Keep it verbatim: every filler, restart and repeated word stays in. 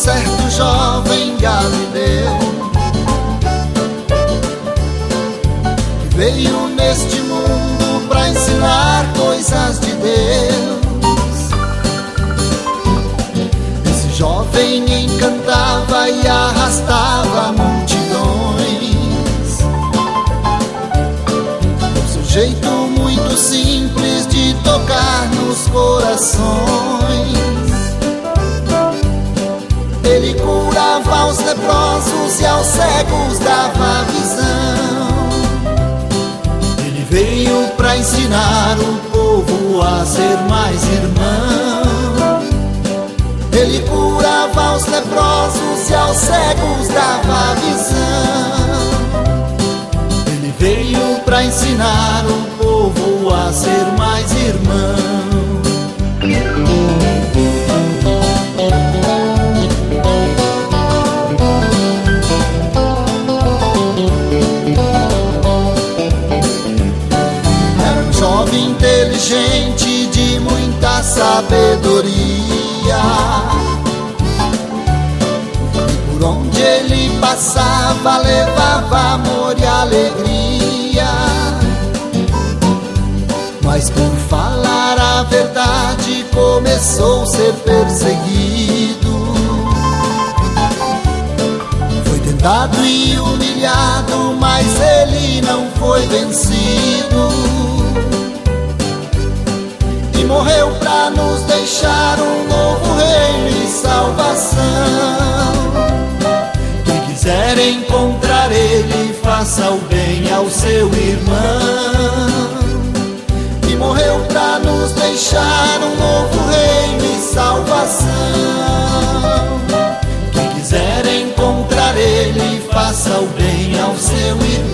certo jovem Galileu, que veio neste mundo para ensinar coisas de Deus. Esse jovem encantava e arrastava multidões. Um sujeito muito simples de tocar nos corações. Ele curava os leprosos e aos cegos dava visão. Ele veio para ensinar o povo a ser mais irmão. Ele curava os leprosos e aos cegos dava visão. Ele veio para ensinar o povo a ser mais irmão. Inteligente, de muita sabedoria, e por onde ele passava levava amor e alegria. Mas por falar a verdade começou a ser perseguido. Foi tentado e humilhado, mas ele não foi vencido. E morreu pra nos deixar um novo reino e salvação. Quem quiser encontrar ele, faça o bem ao seu irmão. E morreu pra nos deixar um novo reino e salvação. Quem quiser encontrar ele, faça o bem ao seu irmão.